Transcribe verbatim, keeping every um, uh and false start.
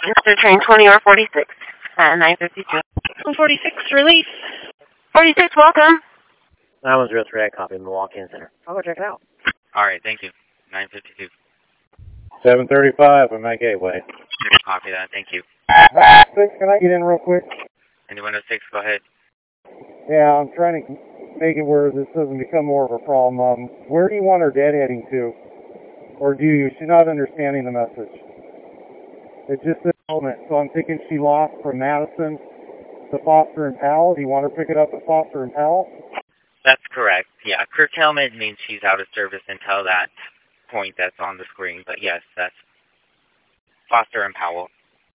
Mister Train twenty or forty-six at nine fifty-two. forty-six, release. forty-six, welcome. That one's real red copy, Milwaukee Center. I'll go check it out. All right, thank you. nine fifty-two. seven thirty-five, I'm at Gateway. Copy that, thank you. Six, can I get in real quick? Anyone oh six, go ahead. Yeah, I'm trying to make it where this doesn't become more of a problem. Um, where do you want her deadheading to? Or do you? She's not understanding the message. It's just this moment. So I'm thinking she lost from Madison to Foster and Powell. Do you want her to pick it up at Foster and Powell? That's correct. Yeah, curtailment means she's out of service until that point that's on the screen. But yes, that's Foster and Powell.